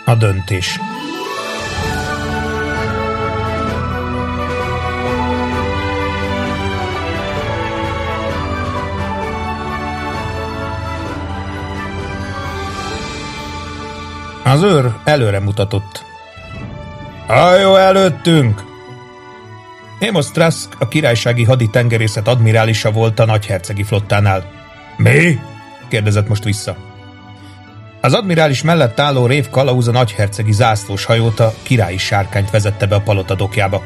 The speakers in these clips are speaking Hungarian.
A döntés. Az őr előre mutatott. Hajó előttünk! Amos Trask a királysági haditengerészet admirálisa volt a nagyhercegi flottánál. Mi? Kérdezett most vissza. Az admirális mellett álló rév kalauz a nagyhercegi zászlós hajót, a királyi sárkányt vezette be a palota dokjába.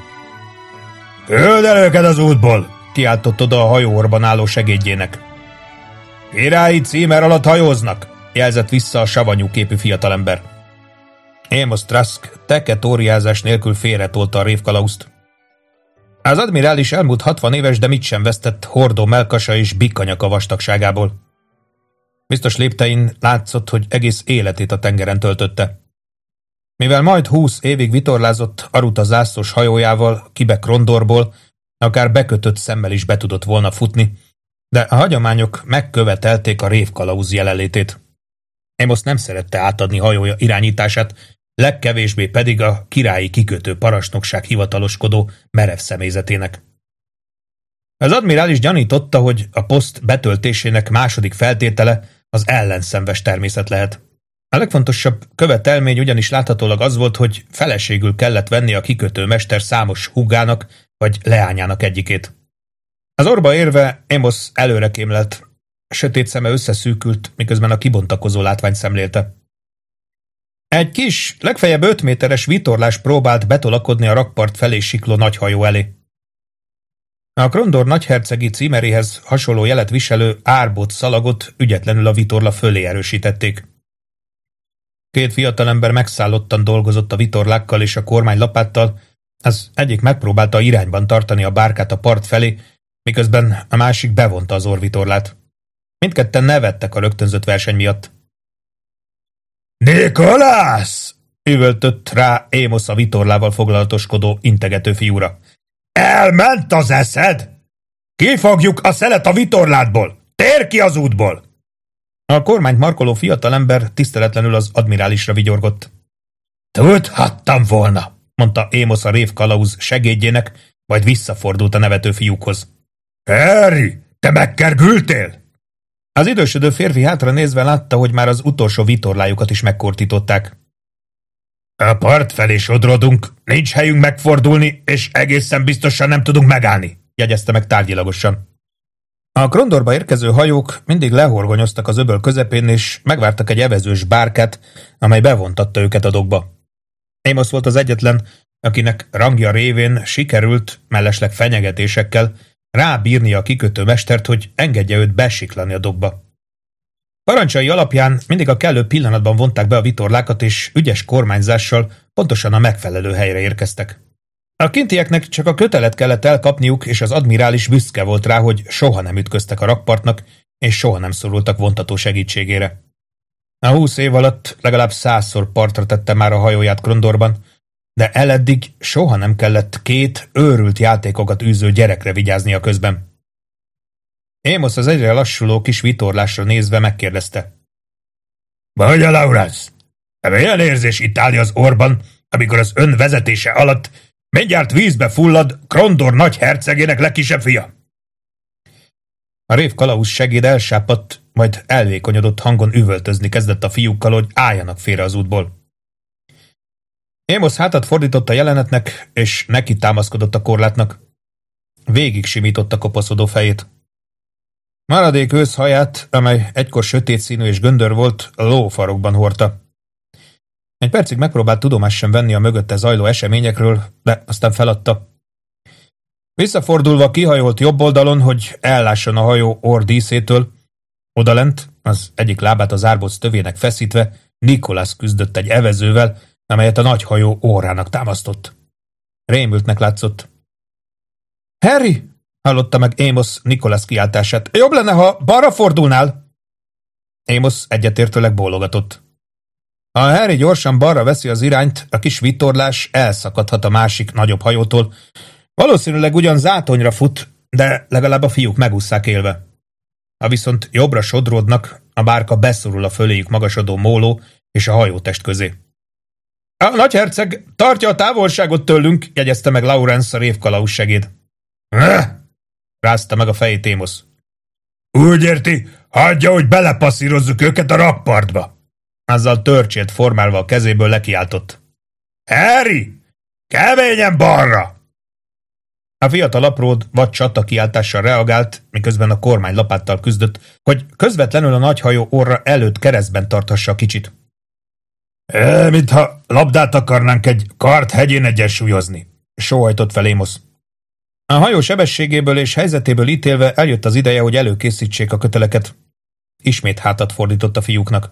Küld el őket az útból! Kiáltott oda a hajóorban álló segédjének. Királyi címer alatt hajóznak! Jelzett vissza a savanyú képű fiatalember. Amos Trask teketóriázás nélkül félretolta a révkalauzt. Az admirális elmúlt 60 éves, de mit sem vesztett hordó mellkasa és bikkanyaka vastagságából. Biztos léptein látszott, hogy egész életét a tengeren töltötte. Mivel majd 20 évig vitorlázott Aruta zászlós hajójával Kibe Krondorból, akár bekötött szemmel is be tudott volna futni, de a hagyományok megkövetelték a révkalauz jelenlétét. Amos nem szerette átadni hajója irányítását, legkevésbé pedig a királyi kikötő parancsnokság hivataloskodó merev személyzetének. Az admirális gyanította, hogy a poszt betöltésének második feltétele az ellenszenves természet lehet. A legfontosabb követelmény ugyanis láthatólag az volt, hogy feleségül kellett venni a kikötő mester számos húgának vagy leányának egyikét. Az orba érve Amos előre kémlelt, sötét szeme összeszűkült, miközben a kibontakozó látványt szemlélte. Egy kis, legfeljebb 5 méteres vitorlás próbált betolakodni a rakpart felé sikló nagyhajó elé. A Krondor nagyhercegi címeréhez hasonló jelet viselő árbóc szalagot ügyetlenül a vitorla fölé erősítették. 2 fiatalember megszállottan dolgozott a vitorlákkal és a kormánylapáttal, az egyik megpróbálta irányban tartani a bárkát a part felé, miközben a másik bevonta az orvitorlát. Mindketten nevettek a rögtönzött verseny miatt. Nikolász! Üvöltött rá Amos a vitorlával foglalatoskodó, integető fiúra. Elment az eszed! Kifogjuk a szelet a vitorládból! Térj ki az útból! A kormányt markoló fiatalember tiszteletlenül az admirálisra vigyorgott. Tudhattam volna, mondta Amos a révkalauz segédjének, majd visszafordult a nevető fiúkhoz. Harry, te megkergültél? Az idősödő férfi hátra nézve látta, hogy már az utolsó vitorlájukat is megkortították. A part felé sodrodunk, nincs helyünk megfordulni, és egészen biztosan nem tudunk megállni, jegyezte meg tárgyilagosan. A Krondorba érkező hajók mindig lehorgonyoztak az öböl közepén, és megvártak egy evezős bárkát, amely bevontatta őket a dokba. Amos volt az egyetlen, akinek rangja révén sikerült, mellesleg fenyegetésekkel, rábírnia a kikötőmestert, hogy engedje őt besiklani a dokba. Parancsai alapján mindig a kellő pillanatban vonták be a vitorlákat, és ügyes kormányzással pontosan a megfelelő helyre érkeztek. A kintieknek csak a kötelet kellett elkapniuk, és az admirális büszke volt rá, hogy soha nem ütköztek a rakpartnak, és soha nem szorultak vontató segítségére. A 20 év alatt legalább 100-szor partra tette már a hajóját Krondorban, de eleddig soha nem kellett 2 őrült játékokat űző gyerekre vigyáznia közben. Amos az egyre lassuló kis vitorlásra nézve megkérdezte. Mondja, Lawrence, milyen érzés itt állni az orban, amikor az ön vezetése alatt mindjárt vízbe fullad Krondor nagyhercegének legkisebb fia? A révkalauz segéd elsápadt, majd elvékonyodott hangon üvöltözni kezdett a fiúkkal, hogy álljanak félre az útból. Amos hátat fordított a jelenetnek, és neki támaszkodott a korlátnak. Végig simította kopaszodó fejét. Maradék őszhaját, amely egykor sötét színű és göndör volt, lófarokban hordta. Egy percig megpróbált tudomást sem venni a mögötte zajló eseményekről, de aztán feladta. Visszafordulva kihajolt jobb oldalon, hogy ellásson a hajó orrdíszétől. Odalent, az egyik lábát az árbóc tövének feszítve, Nikolász küzdött egy evezővel, amelyet a nagy hajó órának támasztott. Rémültnek látszott. Harry! Hallotta meg Amos Nikolász kiáltását. Jobb lenne, ha balra fordulnál? Amos egyetértőleg bólogatott. Ha Harry gyorsan balra veszi az irányt, a kis vitorlás elszakadhat a másik nagyobb hajótól. Valószínűleg ugyan zátonyra fut, de legalább a fiúk megússzák élve. Ha viszont jobbra sodródnak, a bárka beszorul a föléjük magasodó móló és a hajótest közé. A nagyherceg tartja a távolságot tőlünk, jegyezte meg Lawrence a révkalauz segéd. Rázta meg a fejét Amos. Úgy érti, hagyja, hogy belepasszírozzuk őket a rakpartba. Azzal törcsét formálva a kezéből lekiáltott. Harry! Keményen balra! A fiatal apród vad csatakiáltással reagált, miközben a kormány lapáttal küzdött, hogy közvetlenül a nagyhajó orra előtt keresztben tarthassa a kicsit. Mintha labdát akarnánk egy kart hegyén egyensúlyozni, sóhajtott fel Amos. A hajó sebességéből és helyzetéből ítélve eljött az ideje, hogy előkészítsék a köteleket. Ismét hátat fordított a fiúknak.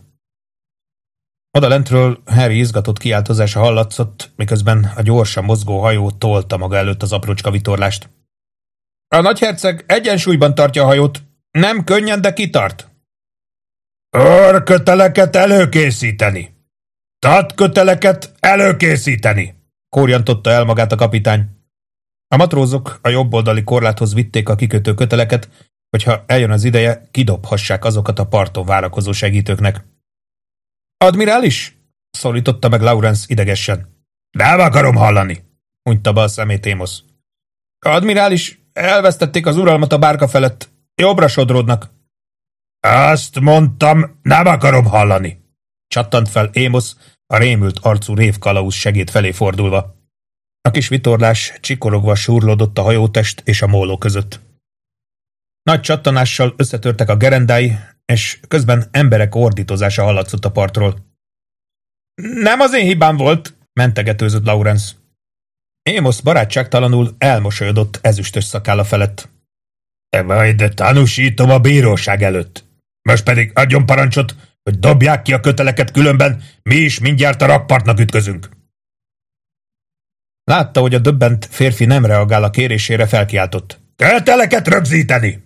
Odalentről Harry izgatott kiáltozása hallatszott, miközben a gyorsan mozgó hajó tolta maga előtt az aprócska vitorlást. A nagyherceg egyensúlyban tartja a hajót. Nem könnyen, de kitart. Orrköteleket előkészíteni! Tatköteleket előkészíteni! Kórjantotta el magát a kapitány. A matrózok a jobboldali korláthoz vitték a kikötő köteleket, hogyha eljön az ideje, kidobhassák azokat a parton várakozó segítőknek. Admirális? Szólította meg Lawrence idegesen. Nem akarom hallani, hunyta be a szemét Amos. Admirális, elvesztették az uralmat a bárka felett. Jobbra sodródnak. Azt mondtam, nem akarom hallani, csattant fel Amos, a rémült arcú révkalauz segéd felé fordulva. A kis vitorlás csikorogva súrlódott a hajótest és a móló között. Nagy csattanással összetörtek a gerendái, és közben emberek ordítozása hallatszott a partról. Nem az én hibám volt, mentegetőzött Lawrence. Amos barátságtalanul elmosolyodott ezüstös szakálla felett. Majd tanúsítom a bíróság előtt. Most pedig adjon parancsot, hogy dobják ki a köteleket, különben mi is mindjárt a rakpartnak ütközünk. Látta, hogy a döbbent férfi nem reagál a kérésére, felkiáltott. Köteleket rögzíteni!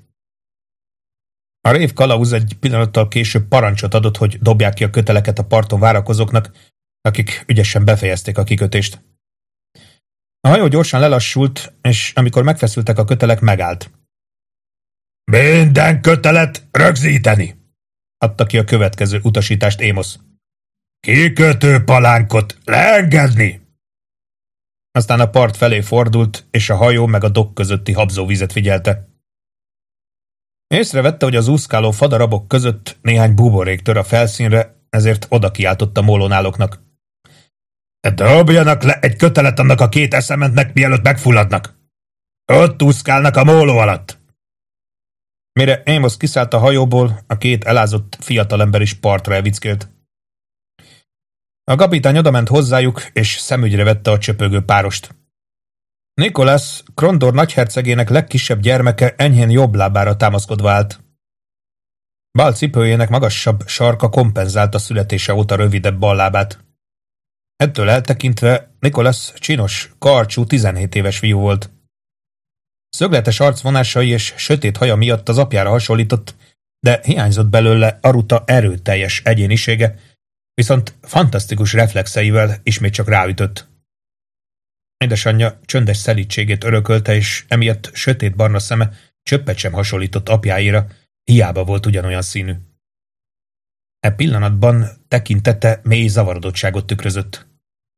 A révkalauz egy pillanattal később parancsot adott, hogy dobják ki a köteleket a parton várakozóknak, akik ügyesen befejezték a kikötést. A hajó gyorsan lelassult, és amikor megfeszültek a kötelek, megállt. Minden kötelet rögzíteni! Adta ki a következő utasítást Amos. Kikötő palánkot leengedni! Aztán a part felé fordult, és a hajó meg a dok közötti habzóvizet figyelte. Észrevette, hogy az úszkáló fadarabok között néhány buborék tör a felszínre, ezért oda kiáltott a mólónáloknak. Dobjanak le egy kötelet annak a két eszementnek, mielőtt megfulladnak. Ott úszkálnak a móló alatt. Mire Amos kiszállt a hajóból, a két elázott fiatalember is partra evickélt. A kapitány odament hozzájuk, és szemügyre vette a csöpögő párost. Nicholas, Krondor nagyhercegének legkisebb gyermeke enyhén jobb lábára támaszkodva állt. Bal cipőjének magasabb sarka kompenzálta születése óta rövidebb bal lábát. Ettől eltekintve Nicholas csinos, karcsú 17 éves fiú volt. Szögletes arcvonásai és sötét haja miatt az apjára hasonlított, de hiányzott belőle Aruta erőteljes egyénisége, viszont fantasztikus reflexeivel ismét csak ráütött. Édesanyja csöndes szelídségét örökölte, és emiatt sötétbarna szeme csöppet sem hasonlított apjáira, hiába volt ugyanolyan színű. E pillanatban tekintete mély zavarodottságot tükrözött.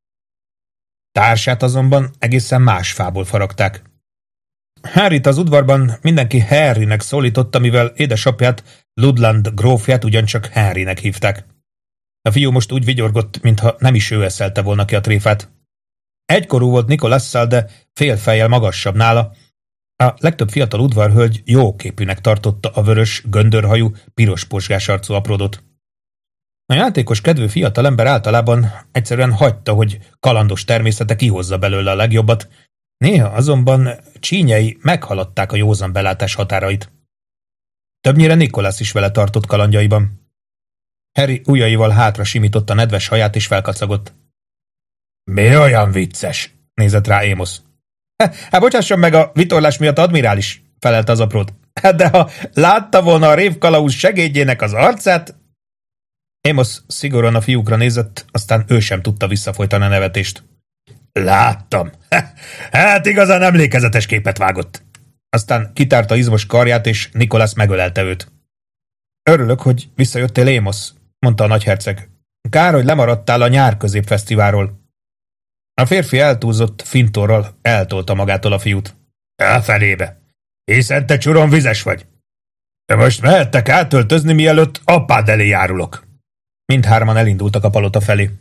Társát azonban egészen más fából faragták. Harryt az udvarban mindenki Harrynek szólította, mivel édesapját, Ludland grófját ugyancsak Harrynek hívták. A fiú most úgy vigyorgott, mintha nem is ő eszelte volna ki a tréfát. Egykorú volt Nicholasszal, de fél fejjel magasabb nála. A legtöbb fiatal udvarhölgy jóképűnek tartotta a vörös, göndörhajú, piros pozsgás arcú apródot. A játékos kedvű fiatalember általában egyszerűen hagyta, hogy kalandos természete kihozza belőle a legjobbat, néha azonban csínyei meghaladták a józan belátás határait. Többnyire Nicholas is vele tartott kalandjaiban. Harry ujjaival hátra simította nedves haját és felkacagott. Mi olyan vicces? Nézett rá Amos. Hát bocsásson meg a vitorlás miatt, admirális, felelte az apród. De ha látta volna a révkalauz segédjének az arcát... Amos szigorúan a fiúkra nézett, aztán ő sem tudta visszafolytani a nevetést. Láttam. Hát igazán emlékezetes képet vágott. Aztán kitárta izmos karját, és Nicholas megölelte őt. Örülök, hogy visszajöttél, Amos, mondta a nagyherceg. Kár, hogy lemaradtál a nyár középfesztiválról. A férfi eltúlzott fintorral eltolta magától a fiút. Elfelébe, hiszen te csuron vizes vagy. De most mehettek átöltözni, mielőtt apád elé járulok. Mindhárman elindultak a palota felé.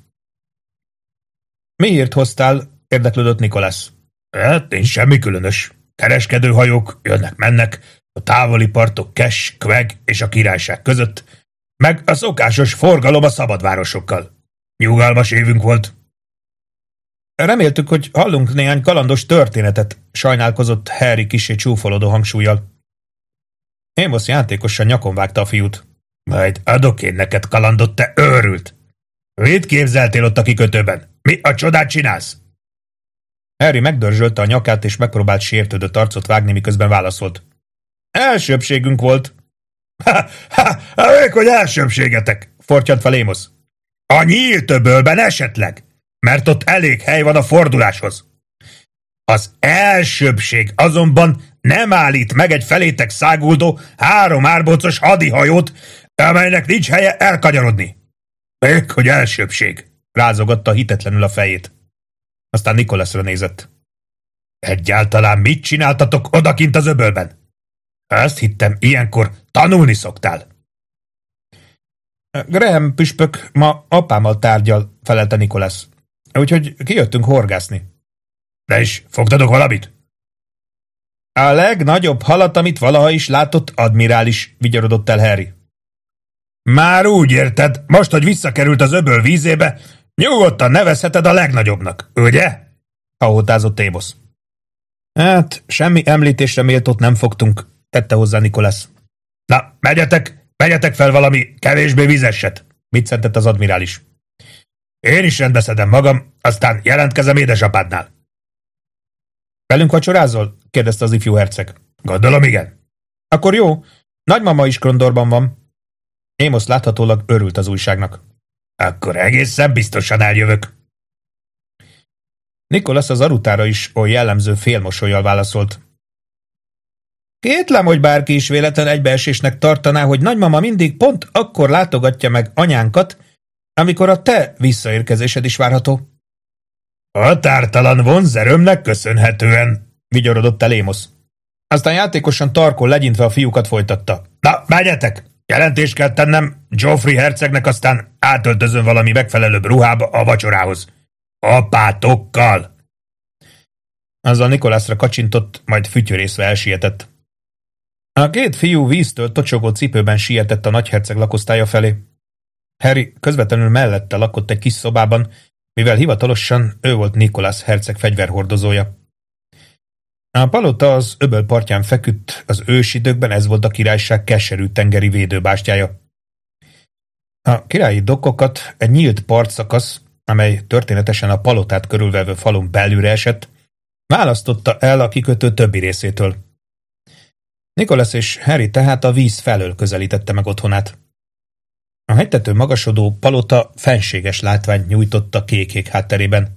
Miért hoztál? Érdeklődött Nicholas. Hát nincs semmi különös. Kereskedőhajók jönnek-mennek, a távoli partok Kes, Queg és a Királyság között, meg a szokásos forgalom a szabadvárosokkal. Nyugalmas évünk volt. Reméltük, hogy hallunk néhány kalandos történetet, sajnálkozott Harry kissé csúfolódó hangsúllyal. Amos játékosan nyakon vágta a fiút. Majd adok én neked kalandot, te őrült! Mit képzeltél ott a kikötőben? Mi a csodát csinálsz? Harry megdörzsölte a nyakát, és megpróbált sértődött arcot vágni, miközben válaszolt. Elsőbségünk volt. Hogy elsőbségetek, fortyant fel Amos. A nyílt öbölben esetleg, mert ott elég hely van a forduláshoz. Az elsőbség azonban nem állít meg egy felétek száguldó 3 árbocos hadihajót, amelynek nincs helye elkanyarodni. Még hogy elsőbség, rázogatta hitetlenül a fejét. Aztán Nicholasra nézett. Egyáltalán mit csináltatok odakint az öbölben? Azt hittem, ilyenkor tanulni szoktál. Graham püspök ma apámmal tárgyal, felelte Nicholas. Úgyhogy kijöttünk horgászni. De is fogtatok valamit? A legnagyobb halat, amit valaha is látott admirális, vigyorodott el Harry. Már úgy érted, most, hogy visszakerült az öböl vízébe, nyugodtan nevezheted a legnagyobbnak, ugye? Hahotázott Amos. Hát, semmi említésre méltót nem fogtunk, tette hozzá Nicholas. Na, megyetek fel valami kevésbé vizeset, viccentett az admirális. Én is rendbeszedem magam, aztán jelentkezem édesapádnál. Velünk vacsorázol? Kérdezte az ifjú herceg. Gondolom, igen. Akkor jó, nagymama is Krondorban van. Amos láthatólag örült az újságnak. Akkor egészen biztosan eljövök. Nicholas az arutára is oly jellemző félmosollyal válaszolt. Kétlem, hogy bárki is véletlen egybeesésnek tartaná, hogy nagymama mindig pont akkor látogatja meg anyánkat, amikor a te visszaérkezésed is várható. Határtalan vonzerőmnek köszönhetően, vigyorodott el Amos. Aztán játékosan tarkon legyintve a fiúkat folytatta. Na, menjetek! Jelentést kell tennem Joffrey hercegnek, aztán átöltözön valami megfelelőbb ruhába a vacsorához. Apátokkal! Azzal Nicholasra kacsintott, majd fütyörészve elsietett. A 2 fiú víztől tocsogó cipőben sietett a nagyherceg lakosztálya felé. Harry közvetlenül mellette lakott egy kis szobában, mivel hivatalosan ő volt Nicholas herceg fegyverhordozója. A palota az öböl partján feküdt, az ősidőkben ez volt a királyság keserű tengeri védőbástyája. A királyi dokkokat egy nyílt partszakasz, amely történetesen a palotát körülvevő falun belülre esett, választotta el a kikötő többi részétől. Nicholas és Harry tehát a víz felől közelítette meg otthonát. A hegytetőn magasodó palota fenséges látványt nyújtott a kék-kék hátterében.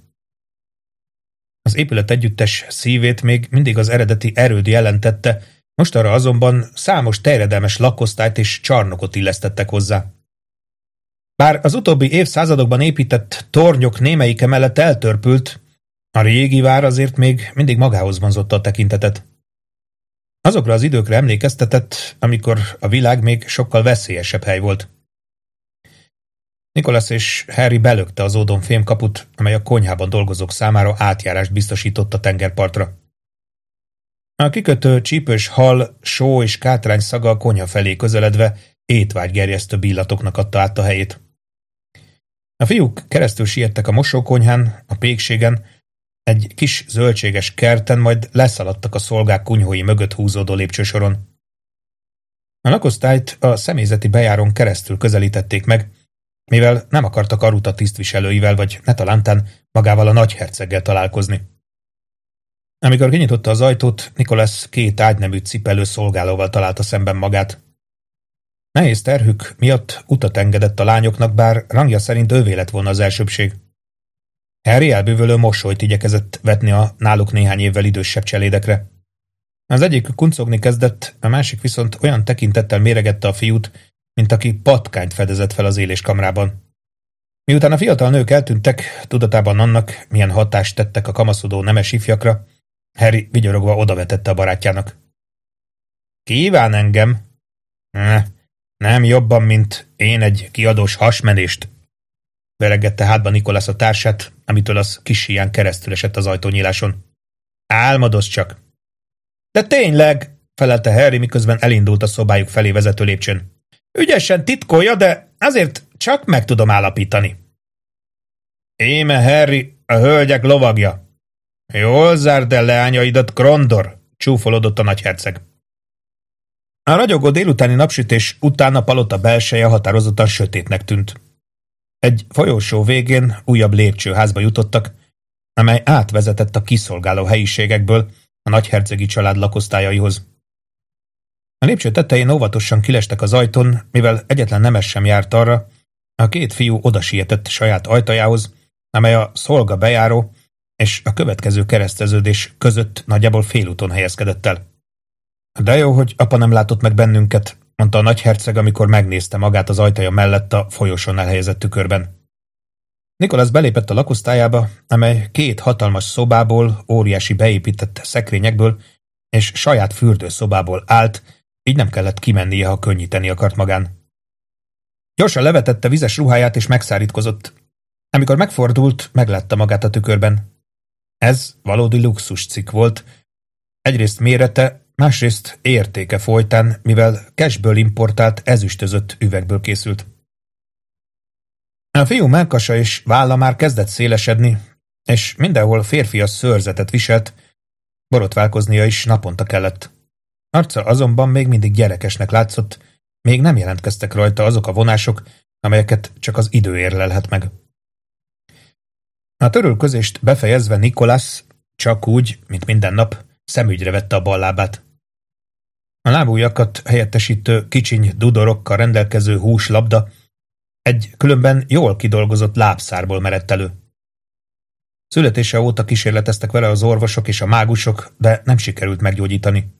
Az épület együttes szívét még mindig az eredeti erőd jelentette, mostanra azonban számos terjedelmes lakosztályt és csarnokot illesztettek hozzá. Bár az utóbbi évszázadokban épített tornyok némelyike mellett eltörpült, a régi vár azért még mindig magához vonzotta a tekintetet. Azokra az időkre emlékeztetett, amikor a világ még sokkal veszélyesebb hely volt. Nicholas és Harry belökte az ódon fémkaput, amely a konyhában dolgozók számára átjárást biztosított a tengerpartra. A kikötő csípős hal, só és kátrány szaga a konyha felé közeledve étvágygerjesztő illatoknak adta át a helyét. A fiúk keresztül siettek a mosókonyhán, a pékségen, egy kis zöldséges kerten, majd leszaladtak a szolgák kunyhói mögött húzódó lépcsősoron. A lakosztályt a személyzeti bejáron keresztül közelítették meg, mivel nem akartak aruta tisztviselőivel vagy netalántán magával a nagyherceggel találkozni. Amikor kinyitotta az ajtót, Nicholas 2 ágynemű cipelő szolgálóval találta szemben magát. Nehéz terhük miatt utat engedett a lányoknak, bár rangja szerint ővé lett volna az elsőbség. Harry elbűvölő mosolyt igyekezett vetni a náluk néhány évvel idősebb cselédekre. Az egyikük kuncogni kezdett, a másik viszont olyan tekintettel méregette a fiút, mint aki patkányt fedezett fel az éléskamrában. Miután a fiatal nők eltűntek, tudatában annak, milyen hatást tettek a kamaszodó nemes ifjakra, Harry vigyorogva odavetette a barátjának. Kíván engem? Nem jobban, mint én egy kiadós hasmenést, veregette hátba Nicholas a társát, amitől az kis híján keresztül esett az ajtónyíláson. Álmodoz csak. De tényleg, felelte Harry, miközben elindult a szobájuk felé vezető lépcsőn. Ügyesen titkolja, de azért csak meg tudom állapítani. Íme Harry, a hölgyek lovagja. Jól zárd el leányaidat, Krondor, csúfolodott a nagyherceg. A ragyogó délutáni napsütés után a palota belseje határozottan sötétnek tűnt. Egy folyósó végén újabb lépcsőházba jutottak, amely átvezetett a kiszolgáló helyiségekből a nagyhercegi család lakosztályaihoz. A lépcső tetején óvatosan kilestek az ajtón, mivel egyetlen nemes sem járt arra, a két fiú odasietett saját ajtajához, amely a szolga bejáró és a következő kereszteződés között nagyjából félúton helyezkedett el. De jó, hogy apa nem látott meg bennünket, mondta a nagyherceg, amikor megnézte magát az ajtaja mellett a folyosón elhelyezett tükörben. Nicholas belépett a lakosztályába, amely két hatalmas szobából, óriási beépített szekrényekből és saját fürdőszobából állt, így nem kellett kimennie, ha könnyíteni akart magán. Gyorsan levetette vizes ruháját és megszárítkozott. Amikor megfordult, meglátta magát a tükörben. Ez valódi luxuscikk volt, egyrészt mérete, másrészt értéke folytán, mivel cashből importált ezüstözött üvegből készült. A fiú mellkasa és válla már kezdett szélesedni, és mindenhol férfias szőrzetet viselt, borotválkoznia is naponta kellett. Arca azonban még mindig gyerekesnek látszott, még nem jelentkeztek rajta azok a vonások, amelyeket csak az idő érlelhet meg. A törölközést befejezve Nicholas, csak úgy, mint minden nap, szemügyre vette a bal lábát. A lábujjakat helyettesítő kicsiny dudorokkal rendelkező húslabda egy különben jól kidolgozott lábszárból merett elő. Születése óta kísérleteztek vele az orvosok és a mágusok, de nem sikerült meggyógyítani.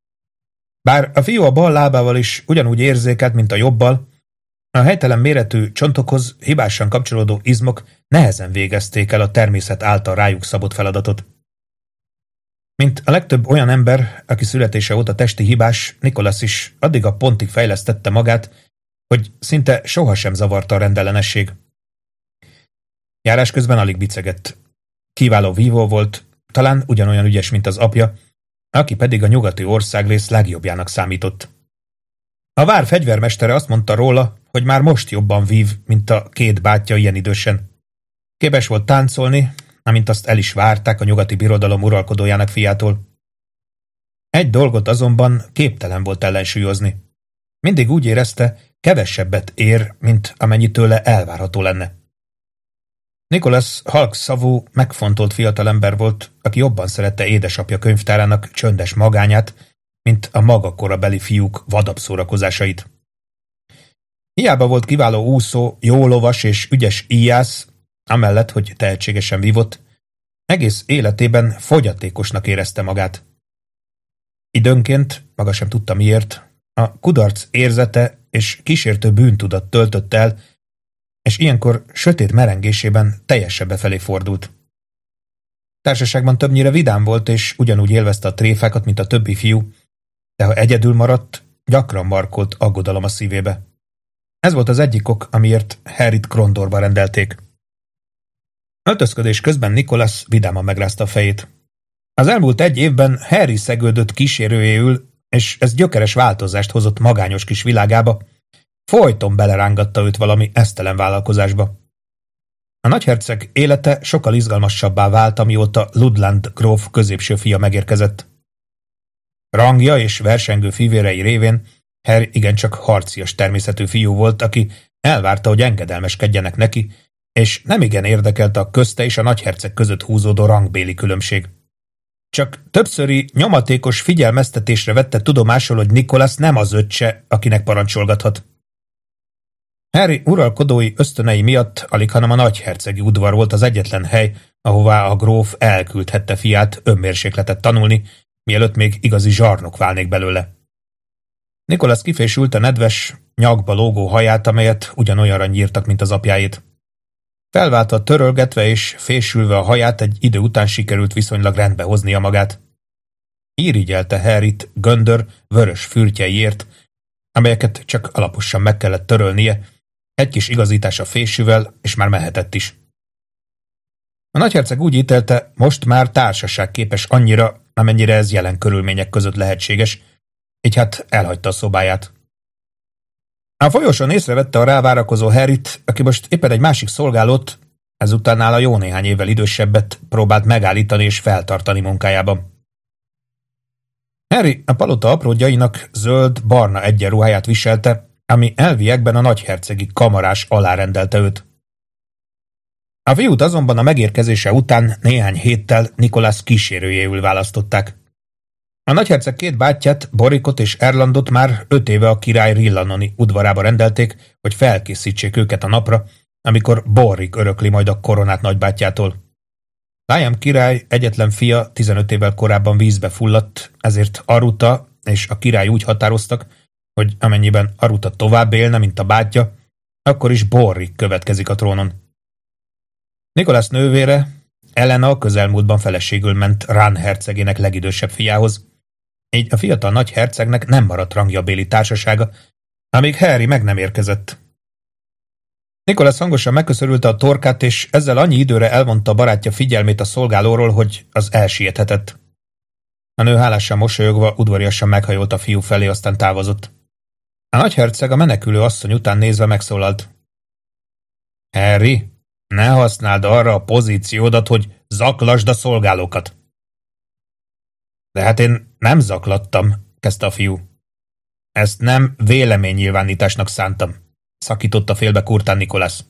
Bár a fiú a bal lábával is ugyanúgy érzékelt, mint a jobbal, a helytelen méretű csontokhoz hibásan kapcsolódó izmok nehezen végezték el a természet által rájuk szabott feladatot. Mint a legtöbb olyan ember, aki születése óta testi hibás, Nicholas is addig a pontig fejlesztette magát, hogy szinte sohasem zavarta a rendellenesség. Járás közben alig bicegett. Kiváló vívó volt, talán ugyanolyan ügyes, mint az apja, aki pedig a nyugati országrész legjobbjának számított. A vár fegyvermestere azt mondta róla, hogy már most jobban vív, mint a két bátyja ilyen idősen. Képes volt táncolni, amint azt el is várták a nyugati birodalom uralkodójának fiától. Egy dolgot azonban képtelen volt ellensúlyozni. Mindig úgy érezte, kevesebbet ér, mint amennyi tőle elvárható lenne. Nicholas halkszavú, megfontolt fiatalember volt, aki jobban szerette édesapja könyvtárának csöndes magányát, mint a maga korabeli fiúk vadabb szórakozásait. Hiába volt kiváló úszó, jó lovas és ügyes íjász, amellett, hogy tehetségesen vívott, egész életében fogyatékosnak érezte magát. Időnként, maga sem tudta miért, a kudarc érzete és kísértő bűntudat töltött el, és ilyenkor sötét merengésében teljesen befelé fordult. Társaságban többnyire vidám volt, és ugyanúgy élvezte a tréfákat, mint a többi fiú, de ha egyedül maradt, gyakran markolt aggodalom a szívébe. Ez volt az egyik ok, amiért Harryt Krondorba rendelték. Öltözködés közben Nicholas vidáman megrázta a fejét. Az elmúlt egy évben Harry szegődött kísérőjéül, és ez gyökeres változást hozott magányos kis világába, folyton belerángatta őt valami esztelen vállalkozásba. A nagyherceg élete sokkal izgalmasabbá vált, amióta Ludland gróf középső fia megérkezett. Rangja és versengő fivérei révén Harry igencsak harcias természetű fiú volt, aki elvárta, hogy engedelmeskedjenek neki, és nemigen érdekelte a közte és a nagyherceg között húzódó rangbéli különbség. Csak többszöri nyomatékos figyelmeztetésre vette tudomásul, hogy Nicholas nem az öccse, akinek parancsolgathat. Harry uralkodói ösztönei miatt alighanem a nagyhercegi udvar volt az egyetlen hely, ahová a gróf elküldhette fiát önmérsékletet tanulni, mielőtt még igazi zsarnok válnék belőle. Nicholas kifésült a nedves, nyakba lógó haját, amelyet ugyanolyanra nyírtak, mint az apjáét. Felváltva, törölgetve és fésülve a haját egy idő után sikerült viszonylag rendbe hoznia magát. Irigyelte Harryt göndör, vörös fürtjeiért, amelyeket csak alaposan meg kellett törölnie, egy kis igazítás a fésűvel, és már mehetett is. A nagyherceg úgy ítélte, most már társaságképes annyira, amennyire ez jelen körülmények között lehetséges, így hát elhagyta a szobáját. A folyosón észrevette a rávárakozó Harryt, aki most éppen egy másik szolgálót, ezután nála jó néhány évvel idősebbet próbált megállítani és feltartani munkájában. Harry a palota apródjainak zöld-barna egyenruháját viselte, ami elviekben a nagyhercegi kamarás alá rendelte őt. A fiút azonban a megérkezése után néhány héttel Nicholas kísérőjéül választották. A nagyherceg két bátyját, Borikot és Erlandot már 5 éve a király Rillanoni udvarába rendelték, hogy felkészítsék őket a napra, amikor Borrik örökli majd a koronát nagybátyjától. Liam király egyetlen fia 15 évvel korábban vízbe fulladt, ezért Aruta és a király úgy határoztak, hogy amennyiben Aruta tovább élne, mint a bátyja, akkor is Borrik következik a trónon. Nicholas nővére, Elena a közelmúltban feleségül ment Rán hercegének legidősebb fiához, így a fiatal nagy hercegnek nem maradt rangjabéli társasága, amíg Harry meg nem érkezett. Nicholas hangosan megköszörülte a torkát, és ezzel annyi időre elvonta a barátja figyelmét a szolgálóról, hogy az elsiethetett. A nő hálásan mosolyogva udvariasan meghajolt a fiú felé, aztán távozott. A nagyherceg a menekülő asszony után nézve megszólalt. Harry, ne használd arra a pozíciódat, hogy zaklasd a szolgálókat. De hát én nem zaklattam, kezdte a fiú. Ezt nem véleménynyilvánításnak szántam, szakította félbe kurtán Nicholas.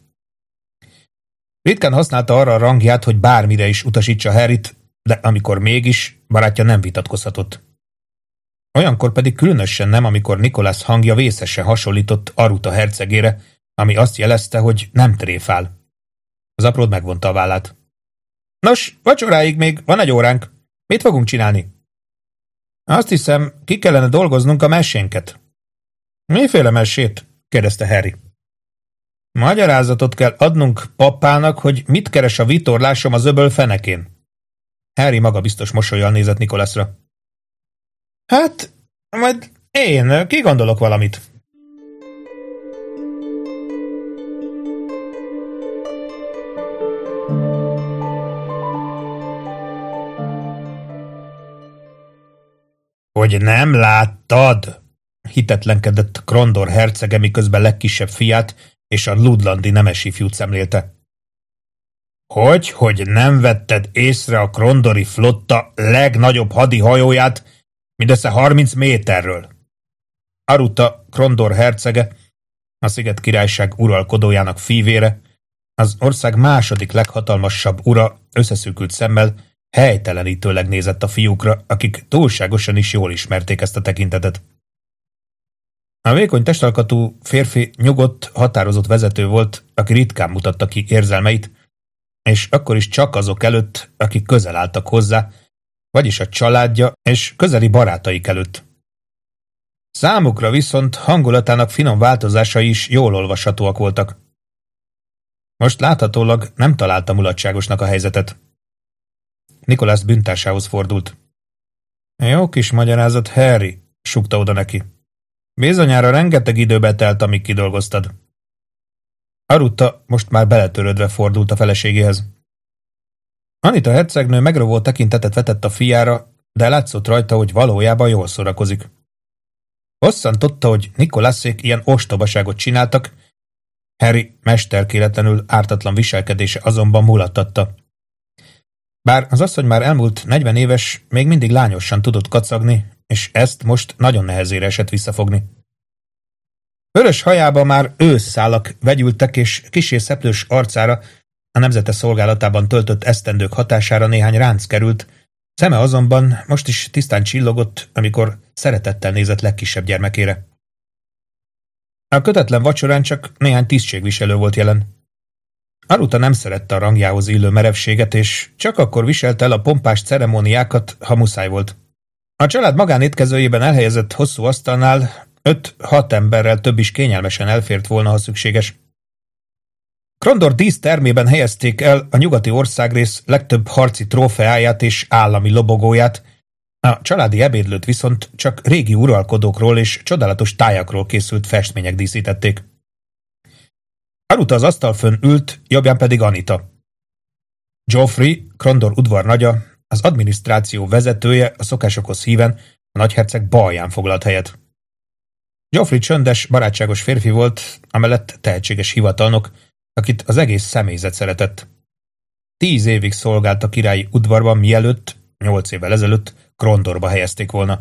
Ritkán használta arra a rangját, hogy bármire is utasítsa Harryt, de amikor mégis, barátja nem vitatkozhatott. Olyankor pedig különösen nem, amikor Nicholas hangja vészesen hasonlított Aruta hercegére, ami azt jelezte, hogy nem tréfál. Az apród megvonta a vállát. Nos, vacsoráig még van egy óránk. Mit fogunk csinálni? Azt hiszem, ki kellene dolgoznunk a mesénket. Miféle mesét? Kérdezte Harry. Magyarázatot kell adnunk papának, hogy mit keres a vitorlásom az öböl fenekén. Harry magabiztos mosollyal nézett Nicholasra. Hát, majd én kigondolok valamit. Hogy nem láttad? Hitetlenkedett Krondor hercege, miközben legkisebb fiát és a ludlandi nemesifjút szemlélte. Hogy nem vetted észre a krondori flotta legnagyobb hadihajóját mindössze 30 méterről? Aruta Krondor hercege, a Sziget Királyság uralkodójának fívére, az ország második leghatalmasabb ura összeszűkült szemmel helytelenítőleg nézett a fiúkra, akik túlságosan is jól ismerték ezt a tekintetet. A vékony testalkatú férfi nyugodt, határozott vezető volt, aki ritkán mutatta ki érzelmeit, és akkor is csak azok előtt, akik közel álltak hozzá, vagyis a családja és közeli barátaik előtt. Számukra viszont hangulatának finom változásai is jól olvashatóak voltak. Most láthatólag nem találta mulatságosnak a helyzetet. Nicholas bűntársához fordult. Jó kis magyarázat, Harry, sukta oda neki. Bizonyára rengeteg időbe telt, amíg kidolgoztad. Aruta most már beletörődve fordult a feleségéhez. Anita hercegnő megrovó tekintetet vetett a fiára, de látszott rajta, hogy valójában jól szórakozik. Bosszantotta, hogy Nicholasék ilyen ostobaságot csináltak, Harry mesterkéletlenül ártatlan viselkedése azonban mulattatta. Bár az asszony már elmúlt 40 éves, még mindig lányosan tudott kacagni, és ezt most nagyon nehezére esett visszafogni. Vörös hajába már őszszálak vegyültek, és kissé szeplős arcára a nemzete szolgálatában töltött esztendők hatására néhány ránc került, szeme azonban most is tisztán csillogott, amikor szeretettel nézett legkisebb gyermekére. A kötetlen vacsorán csak néhány tisztségviselő volt jelen. Aruta nem szerette a rangjához illő merevséget, és csak akkor viselte el a pompás ceremóniákat, ha muszáj volt. A család magánétkezőjében elhelyezett hosszú asztalnál 5-6 emberrel több is kényelmesen elfért volna, ha szükséges. Krondor dísztermében helyezték el a nyugati országrész legtöbb harci trófeáját és állami lobogóját, a családi ebédlőt viszont csak régi uralkodókról és csodálatos tájakról készült festmények díszítették. Aruta az asztal fönn ült, jobbján pedig Anita. Joffrey, Krondor udvarnagya, az adminisztráció vezetője a szokásokhoz híven a nagyherceg balján foglalt helyet. Joffrey csöndes, barátságos férfi volt, amellett tehetséges hivatalnok, akit az egész személyzet szeretett. 10 évig szolgált a királyi udvarban, mielőtt, 8 évvel ezelőtt Krondorba helyezték volna.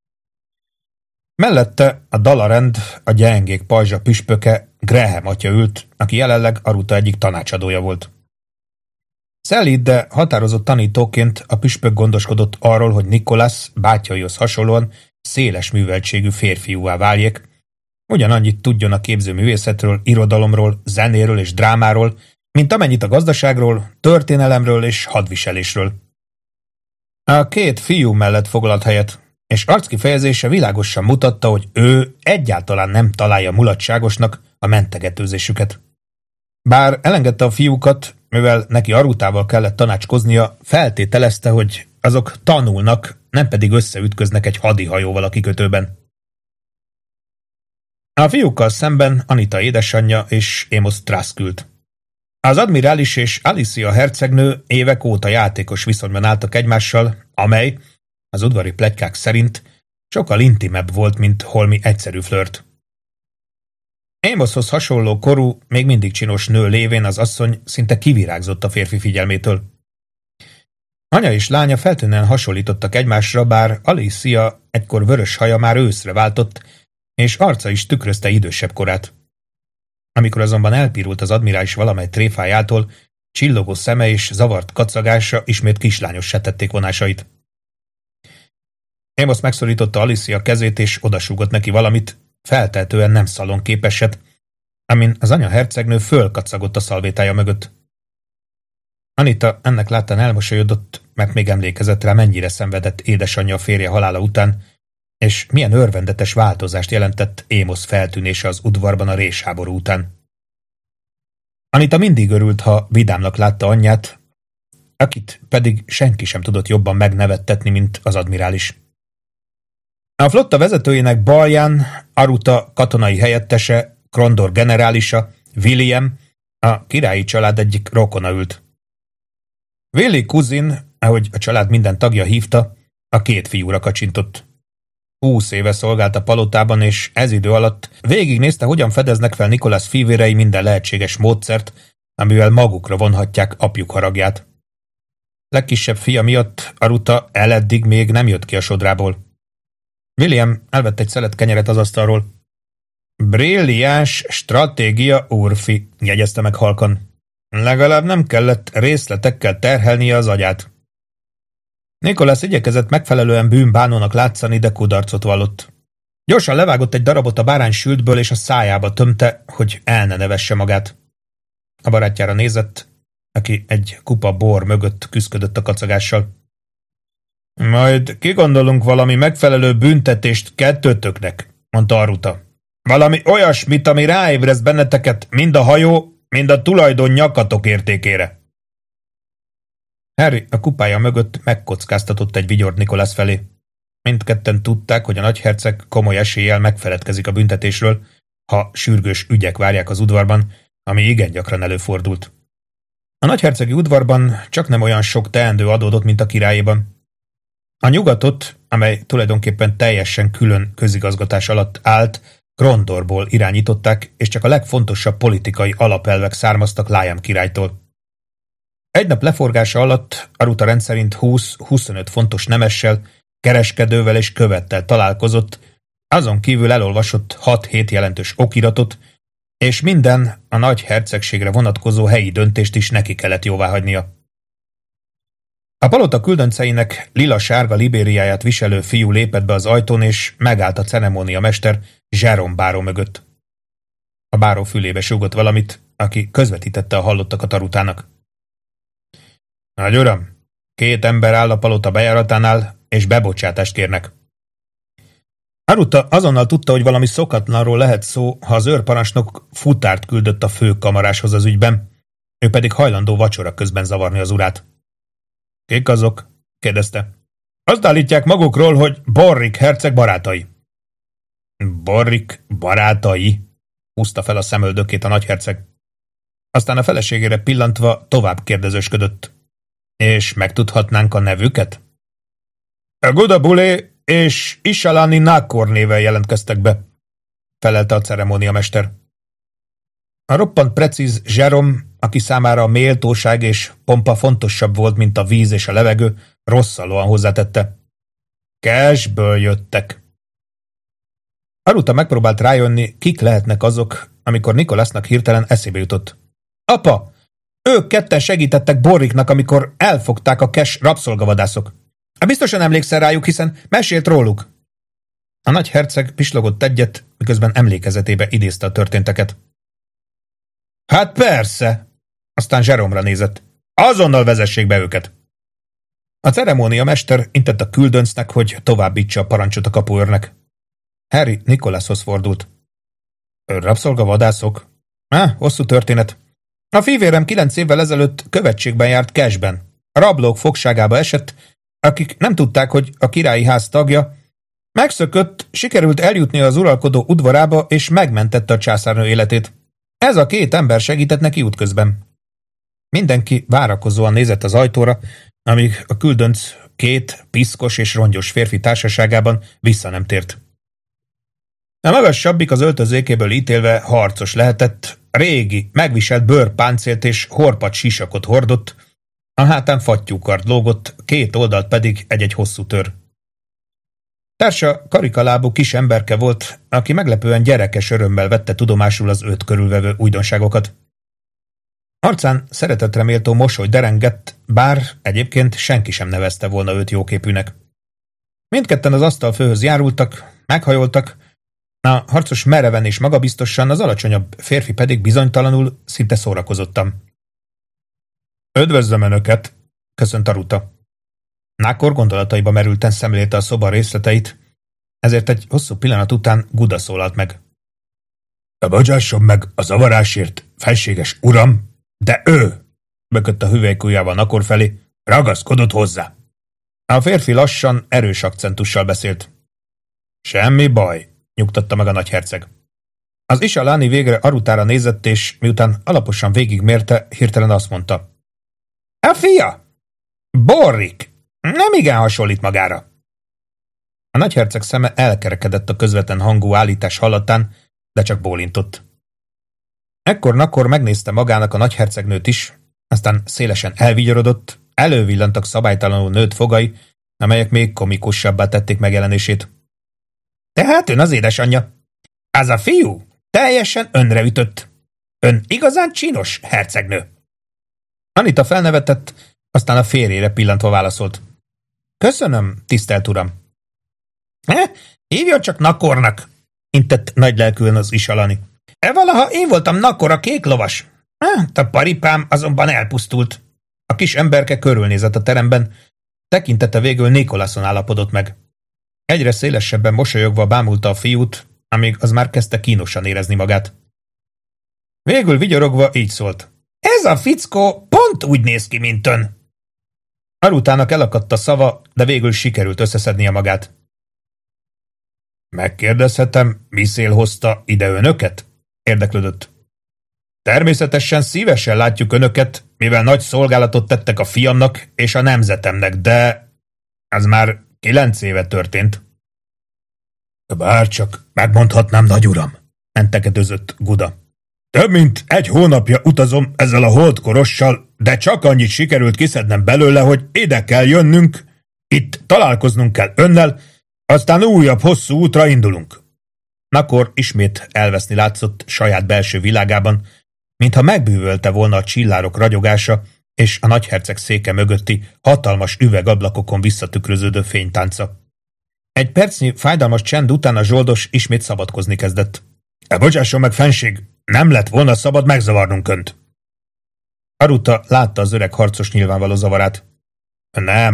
Mellette a Dalarend, a gyengék pajzsa püspöke Graham atya ült, aki jelenleg Aruta egyik tanácsadója volt. Szelíd, de határozott tanítóként a püspök gondoskodott arról, hogy Nicholas bátyjaihoz hasonlóan széles műveltségű férfiúvá váljék, ugyanannyit tudjon a képzőművészetről, irodalomról, zenéről és drámáról, mint amennyit a gazdaságról, történelemről és hadviselésről. A 2 fiú mellett foglalt helyet, és arckifejezése világosan mutatta, hogy ő egyáltalán nem találja mulatságosnak a mentegetőzésüket. Bár elengedte a fiúkat, mivel neki Arutával kellett tanácskoznia, feltételezte, hogy azok tanulnak, nem pedig összeütköznek egy hadihajóval a kikötőben. A fiúkkal szemben Anita édesanyja és Amos Trask ült. Az admirális és Alicia hercegnő évek óta játékos viszonyban álltak egymással, amely, az udvari pletykák szerint, sokkal intimebb volt, mint holmi egyszerű flört. Amoshoz hasonló korú, még mindig csinos nő lévén az asszony szinte kivirágzott a férfi figyelmétől. Anya és lánya feltűnően hasonlítottak egymásra, bár Alicia egykor vörös haja már őszre váltott, és arca is tükrözte idősebb korát. Amikor azonban elpirult az admirális valamely tréfájától, csillogó szeme és zavart kacagása ismét kislányossá tették vonásait. Amos megszorította Alicia kezét, és odasúgott neki valamit, feltehetően nem szalonképeset, amin az anya hercegnő fölkacagott a szalvétája mögött. Anita ennek láttán elmosolyodott, mert még emlékezett rá, mennyire szenvedett édesanyja a férje halála után, és milyen örvendetes változást jelentett Amos feltűnése az udvarban a résháború után. Anita mindig örült, ha vidámnak látta anyját, akit pedig senki sem tudott jobban megnevettetni, mint az admirális. A flotta vezetőjének balján Aruta katonai helyettese, Krondor generálisa, William, a királyi család egyik rokona ült. Willi kuzin, ahogy a család minden tagja hívta, a 2 fiúra kacsintott. 20 éve szolgált a palotában, és ez idő alatt végignézte, hogyan fedeznek fel Nicholas fivérei minden lehetséges módszert, amivel magukra vonhatják apjuk haragját. Legkisebb fia miatt Aruta eleddig még nem jött ki a sodrából. William elvett egy szelet kenyeret az asztalról. Brilliáns stratégia, úrfi, jegyezte meg halkan. Legalább nem kellett részletekkel terhelnie az agyát. Nicholas igyekezett megfelelően bűnbánónak látszani, de kudarcot vallott. Gyorsan levágott egy darabot a bárány sültből, és a szájába tömte, hogy el ne nevesse magát. A barátjára nézett, aki egy kupa bor mögött küszködött a kacagással. Majd kigondolunk valami megfelelő büntetést kettőtöknek, mondta Aruta. Valami olyasmit, ami ráébreszt benneteket mind a hajó, mind a tulajdon nyakatok értékére. Harry a kupája mögött megkockáztatott egy vigyort Nicholas felé. Mindketten tudták, hogy a nagyherceg komoly eséllyel megfeledkezik a büntetésről, ha sürgős ügyek várják az udvarban, ami igen gyakran előfordult. A nagyhercegi udvarban csak nem olyan sok teendő adódott, mint a királyéban. A nyugatot, amely tulajdonképpen teljesen külön közigazgatás alatt állt, Krondorból irányították, és csak a legfontosabb politikai alapelvek származtak Liam királytól. Egy nap leforgása alatt Aruta rendszerint 20-25 fontos nemessel, kereskedővel és követtel találkozott, azon kívül elolvasott 6-7 jelentős okiratot, és minden a nagy hercegségre vonatkozó helyi döntést is neki kellett jóváhagynia. A palota küldönceinek lila-sárga libériáját viselő fiú lépett be az ajtón, és megállt a ceremóniamester Jerome báró mögött. A báró fülébe súgott valamit, aki közvetítette a hallottakat Arutának. Nagy uram, 2 ember áll a palota bejáratánál, és bebocsátást kérnek. Aruta azonnal tudta, hogy valami szokatlanról lehet szó, ha az őrparancsnok futárt küldött a főkamaráshoz az ügyben, ő pedig hajlandó vacsora közben zavarni az urát. Kik azok? Kérdezte. Azt állítják magukról, hogy Borrik herceg barátai. Borrik barátai? Húzta fel a szemöldökét a nagyherceg. Aztán a feleségére pillantva tovább kérdezősködött. És megtudhatnánk a nevüket? Gudabulé és Isalani Nákor néven jelentkeztek be, felelte a ceremóniamester. A roppant precíz Jerome, aki számára a méltóság és pompa fontosabb volt, mint a víz és a levegő, rosszalóan hozzátette. Cashből jöttek. Aruta megpróbált rájönni, kik lehetnek azok, amikor Nicholasnak hirtelen eszébe jutott. Apa! Ők ketten segítettek Borriknak, amikor elfogták a Cash rabszolgavadászok. Biztosan emlékszel rájuk, hiszen mesélt róluk. A nagy herceg pislogott egyet, miközben emlékezetébe idézte a történteket. Hát persze! Aztán Jerome-ra nézett. Azonnal vezessék be őket! A ceremóniamester intett a küldöncnek, hogy továbbítsa a parancsot a kapuőrnek. Harry Nicholashoz fordult. Rabszolgavadászok? Hosszú történet. A fivérem 9 évvel ezelőtt követségben járt Cashben. A rablók fogságába esett, akik nem tudták, hogy a királyi ház tagja. Megszökött, sikerült eljutni az uralkodó udvarába, és megmentette a császárnő életét. Ez a 2 ember segített neki útközben. Mindenki várakozóan nézett az ajtóra, amíg a küldönc 2 piszkos és rongyos férfi társaságában vissza nem tért. A magasabbik az öltözékéből ítélve harcos lehetett, régi, megviselt bőrpáncélt és horpadt sisakot hordott, a hátán fattyúkard lógott, 2 oldalt pedig egy-egy hosszú tör. Társa karikalábú kis emberke volt, aki meglepően gyerekes örömmel vette tudomásul az őt körülvevő újdonságokat. Arcán szeretetre méltó mosoly derengett, bár egyébként senki sem nevezte volna őt jóképűnek. Mindketten az asztalfőhöz járultak, meghajoltak, a harcos mereven és magabiztosan, az alacsonyabb férfi pedig bizonytalanul, szinte szórakozottan. Üdvözlöm önöket, köszönt Aruta. Nákor gondolataiba merülten szemlélte a szoba részleteit, ezért egy hosszú pillanat után Guda szólalt meg. Bocsásson meg a zavarásért, felséges uram, de ő, bökött a hüvelykujjával Nákor felé, ragaszkodott hozzá. A férfi lassan, erős akcentussal beszélt. Semmi baj, nyugtatta meg a nagyherceg. Az Isalani végre Arutára nézett, és miután alaposan végigmérte, hirtelen azt mondta. A fia! Borrik! Nem igen hasonlít magára. A nagyherceg szeme elkerekedett a közvetlen hangú állítás hallatán, de csak bólintott. Ekkor Nákor megnézte magának a nagyhercegnőt is, aztán szélesen elvigyorodott, elővillantak szabálytalanul nőtt fogai, amelyek még komikusabbá tették megjelenését. Tehát ön az édesanyja. Az a fiú teljesen önre ütött. Ön igazán csinos, hercegnő. Anita felnevetett, aztán a férjére pillantva válaszolt. Köszönöm, tisztelt uram. Hívjon csak Nákornak, intett nagylelkűen az Isalani. Valaha én voltam Nákor a kék lovas. A paripám azonban elpusztult. A kis emberke körülnézett a teremben, tekintete végül Nicholason állapodott meg. Egyre szélesebben mosolyogva bámulta a fiút, amíg az már kezdte kínosan érezni magát. Végül vigyorogva így szólt. Ez a fickó pont úgy néz ki, mint ön. Arutának elakadt a szava, de végül sikerült összeszednie magát. Megkérdezhetem, mi szél hozta ide önöket? Érdeklődött. Természetesen szívesen látjuk önöket, mivel nagy szolgálatot tettek a fiamnak és a nemzetemnek, de az már 9 éve történt. Bárcsak megmondhatnám, nagy uram, mentegetőzött Guda. Több mint 1 hónapja utazom ezzel a holdkorossal, de csak annyit sikerült kiszednem belőle, hogy ide kell jönnünk, itt találkoznunk kell önnel, aztán újabb hosszú útra indulunk. Nákor ismét elveszni látszott saját belső világában, mintha megbűvölte volna a csillárok ragyogása és a nagyherceg széke mögötti hatalmas üvegablakokon visszatükröződő fénytánca. Egy percnyi fájdalmas csend után a zsoldos ismét szabadkozni kezdett. Bocsásson meg, fenség, nem lett volna szabad megzavarnunk önt. Aruta látta az öreg harcos nyilvánvaló zavarát. Nem,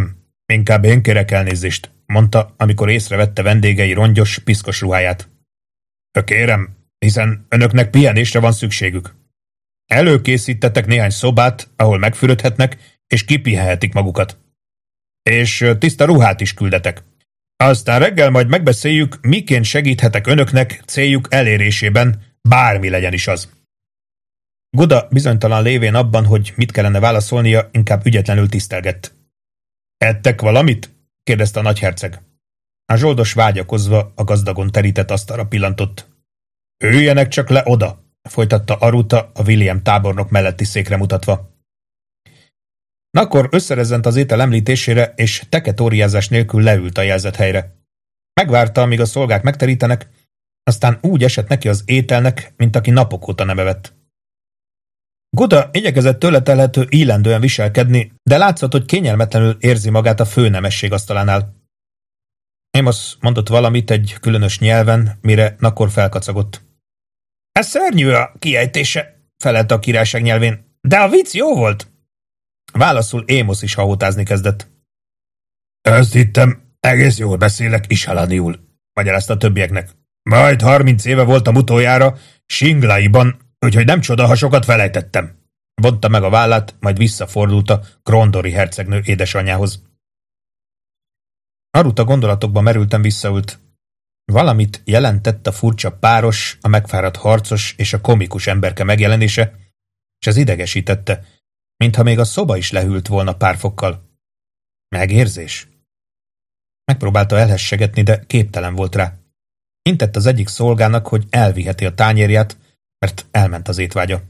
Inkább én kérek elnézést, mondta, amikor észrevette vendégei rongyos, piszkos ruháját. Kérem, hiszen önöknek pihenésre van szükségük. Előkészítettek néhány szobát, ahol megfürödhetnek, és kipihenhetik magukat. És tiszta ruhát is küldetek. Aztán reggel majd megbeszéljük, miként segíthetek önöknek céljuk elérésében, bármi legyen is az. Guda bizonytalan lévén abban, hogy mit kellene válaszolnia, inkább ügyetlenül tisztelgett. Ettek valamit? kérdezte a nagyherceg. A zsoldos vágyakozva a gazdagon terített asztalra pillantott. Üljenek csak le oda, folytatta Aruta a William tábornok melletti székre mutatva. Nakor összerezzent az étel említésére, és teketóriázás nélkül leült a jelzett helyre. Megvárta, amíg a szolgák megterítenek, aztán úgy esett neki az ételnek, mint aki napok óta nem evett. Guda igyekezett tőle telhető illendően viselkedni, de látszott, hogy kényelmetlenül érzi magát a főnemesség asztalánál. Amos mondott valamit egy különös nyelven, mire Nakor felkacagott. Ez szörnyű a kiejtése, felelte a királyság nyelvén, de a vicc jó volt. Válaszul Amos is hahotázni kezdett. Ezt hittem, egész jól beszélek Isalaniul, magyarázta a többieknek. Majd 30 éve voltam utoljára Singlaiban, úgyhogy nem csoda, ha sokat felejtettem. Vonta meg a vállát, majd visszafordult a Krondori hercegnő édesanyjához. Aruta gondolatokba merülten visszaült. Valamit jelentett a furcsa páros, a megfáradt harcos és a komikus emberke megjelenése, és ez idegesítette, mintha még a szoba is lehűlt volna pár fokkal. Megérzés? Megpróbálta elhessegetni, de képtelen volt rá. Intett az egyik szolgának, hogy elviheti a tányérját, mert elment az étvágya.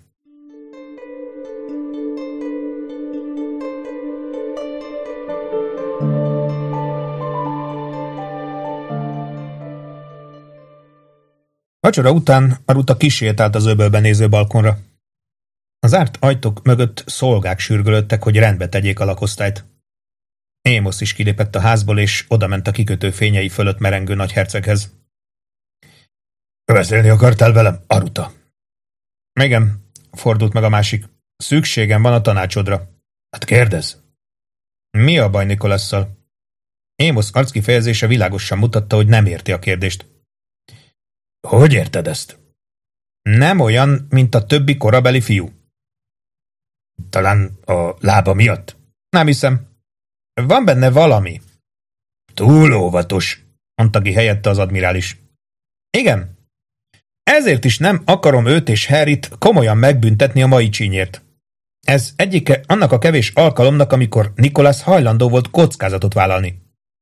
Vacsora után Aruta kisétált az öbölben néző balkonra. Az zárt ajtók mögött szolgák sürgölöttek, hogy rendbe tegyék a lakosztályt. Amos is kilépett a házból, és odament a kikötő fényei fölött merengő nagyherceghez. Beszélni akartál velem, Aruta? Igen, fordult meg a másik. Szükségem van a tanácsodra. Hát kérdezz. Mi a baj Nikolasszal? Amos arckifejezése világosan mutatta, hogy nem érti a kérdést. Hogy érted ezt? Nem olyan, mint a többi korabeli fiú. Talán a lába miatt? Nem hiszem. Van benne valami. Túl óvatos, mondta ki helyette az admirális. Igen. Ezért is nem akarom őt és Harryt komolyan megbüntetni a mai csínyért. Ez egyike annak a kevés alkalomnak, amikor Nicholas hajlandó volt kockázatot vállalni.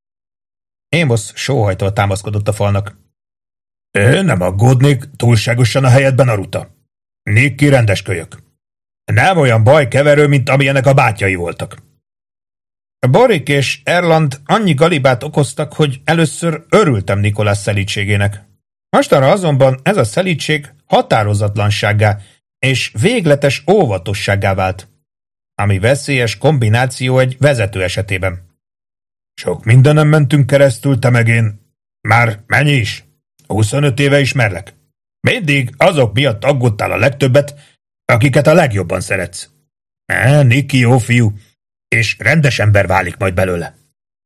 Amos sóhajtva támaszkodott a falnak. Én nem aggódnék túlságosan a helyedben, Aruta. Nicky rendes kölyök. Nem olyan bajkeverő, mint amilyenek a bátyai voltak. Borik és Erland annyi galibát okoztak, hogy először örültem Nicholas szelídségének. Mostanra azonban ez a szelídség határozatlansággá és végletes óvatossággá vált, ami veszélyes kombináció egy vezető esetében. Sok mindenem mentünk keresztül, te meg én. Már mennyi is? 25 éve ismerlek. Mindig azok miatt aggódtál a legtöbbet, akiket a legjobban szeretsz. Nicky jó fiú, és rendes ember válik majd belőle.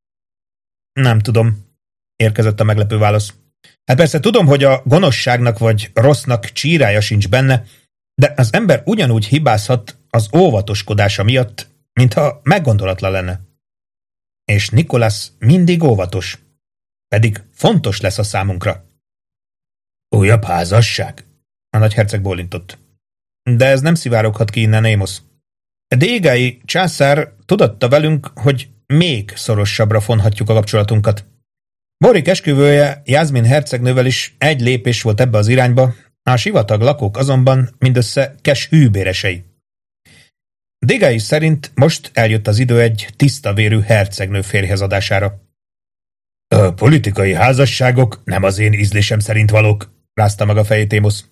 Nem tudom, érkezett a meglepő válasz. Hát persze tudom, hogy a gonoszságnak vagy rossznak csírája sincs benne, de az ember ugyanúgy hibázhat az óvatoskodása miatt, mintha meggondolatlan lenne. És Nicholas mindig óvatos, pedig fontos lesz a számunkra. Újabb házasság? A nagyherceg bólintott. De ez nem szivároghat ki innen, Amos. Dégái császár tudatta velünk, hogy még szorosabbra fonhatjuk a kapcsolatunkat. Borik esküvője Jászmin hercegnővel is egy lépés volt ebbe az irányba, a sivatag lakók azonban mindössze kes hűbéresei. Dégái szerint most eljött az idő egy tiszta vérű hercegnő férjhez adására. A politikai házasságok nem az én ízlésem szerint valók, rázta meg a fejét Amos.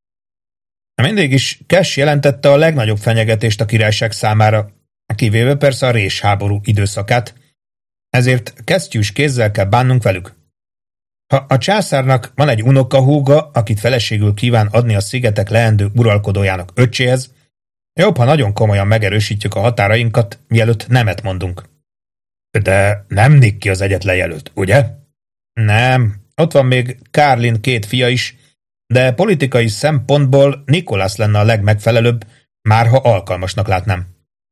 Mindig is Cash jelentette a legnagyobb fenyegetést a királyság számára, kivéve persze a résháború időszakát, ezért kesztyűs kézzel kell bánnunk velük. Ha a császárnak van egy unokahúga, akit feleségül kíván adni a szigetek leendő uralkodójának öccséhez, jobb, ha nagyon komolyan megerősítjük a határainkat, mielőtt nemet mondunk. De nem Nicky az egyetlen jelölt, ugye? Nem, ott van még Carlin 2 fia is, de politikai szempontból Nicholas lenne a legmegfelelőbb, már ha alkalmasnak látnám.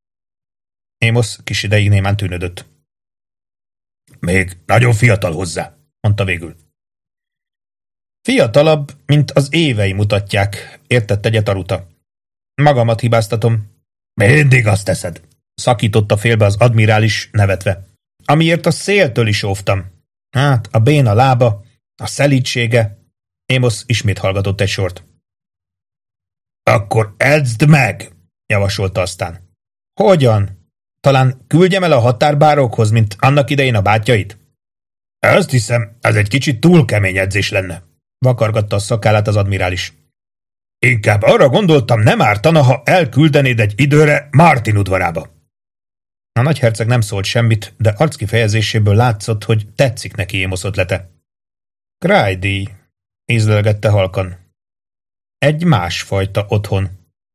Amos kis ideig némán tűnődött. Még nagyon fiatal hozzá, mondta végül. Fiatalabb, mint az évei mutatják, értett egyet Aruta. Magamat hibáztatom. Mindig azt teszed, szakította félbe az admirális nevetve. Amiért a széltől is óvtam. Hát, a béna lába, a szelídsége. Amos ismét hallgatott egy sort. Akkor edzd meg, javasolta aztán. Hogyan? Talán küldjem el a határbárókhoz, mint annak idején a bátyait? Azt hiszem, ez egy kicsit túl kemény edzés lenne, vakargatta a szakállát az admirális. Inkább arra gondoltam, nem ártana, ha elküldenéd egy időre Martin udvarába. A nagyherceg nem szólt semmit, de arckifejezéséből látszott, hogy tetszik neki Amos ötlete. Grady, ízlelgette halkan. Egy másfajta otthon.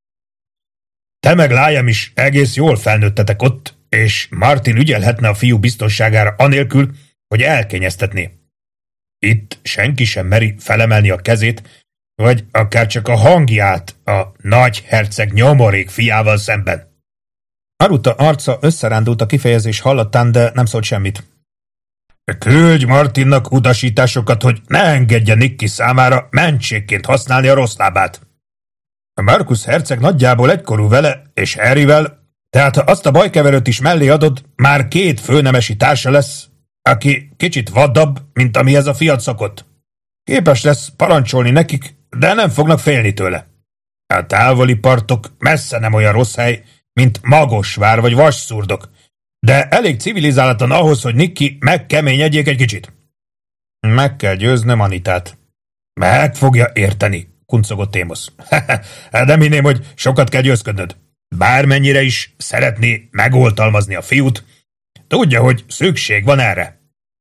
Te meg Liam is egész jól felnőttetek ott, és Martin ügyelhetne a fiú biztonságára anélkül, hogy elkényeztetné. Itt senki sem meri felemelni a kezét, vagy akár csak a hangját a nagyherceg nyomorék fiával szemben. Aruta arca összerándult a kifejezés hallatán, de nem szólt semmit. Küldj Martinnak utasításokat, hogy ne engedje Nicky számára mentségként használni a rossz lábát. Marcus herceg nagyjából egykorú vele és Harryvel, tehát ha azt a bajkeverőt is mellé adod, már 2 főnemesi társa lesz, aki kicsit vaddabb, mint amihez a fiat szokott. Képes lesz parancsolni nekik, de nem fognak félni tőle. A távoli partok messze nem olyan rossz hely, mint Magosvár vagy Vasszurdok, de elég civilizálatlan ahhoz, hogy Nicky megkeményedjék egy kicsit. Meg kell győznöm Anitát. Meg fogja érteni, kuncogott Amos. De minném, hogy sokat kell győzködnöd. Bármennyire is szeretné megoltalmazni a fiút, tudja, hogy szükség van erre.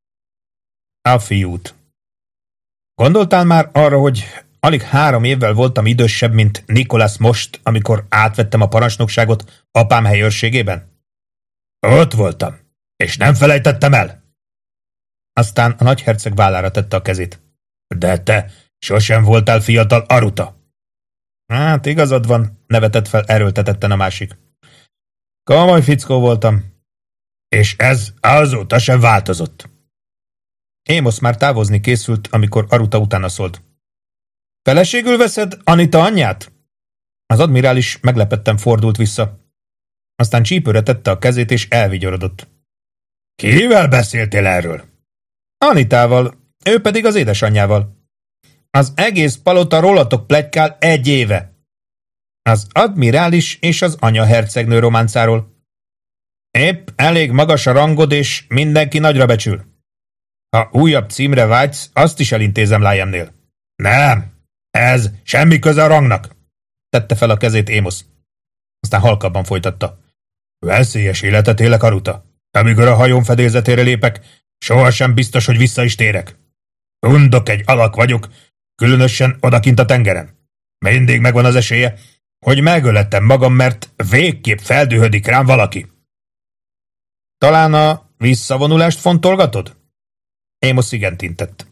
A fiút. Gondoltál már arra, hogy alig 3 évvel voltam idősebb, mint Nicholas most, amikor átvettem a parancsnokságot apám helyőrségében? Ott voltam, és nem felejtettem el. Aztán a nagyherceg vállára tette a kezét. De te sosem voltál fiatal Aruta. Hát igazad van, nevetett fel erőltetetten a másik. Komoly fickó voltam. És ez azóta sem változott. Amos már távozni készült, amikor Aruta utána szólt. Feleségül veszed Anita anyját? Az admirális meglepetten fordult vissza. Aztán csípőre tette a kezét, és elvigyorodott. Kivel beszéltél erről? Anitával, ő pedig az édesanyjával. Az egész palota rólatok pletykál 1 éve. Az admirális és az anyahercegnő románcáról. Épp elég magas a rangod, és mindenki nagyra becsül. Ha újabb címre vágysz, azt is elintézem Liamnél. Nem, ez semmi köze a rangnak, tette fel a kezét Amos. Aztán halkabban folytatta. Veszélyes életet élek, Aruta. Amikor a hajón fedélzetére lépek, sohasem biztos, hogy vissza is térek. Undok egy alak vagyok, különösen odakint a tengeren. Mindig megvan az esélye, hogy megölettem magam, mert végképp feldühödik rám valaki. Talán a visszavonulást fontolgatod? Amos igent intett.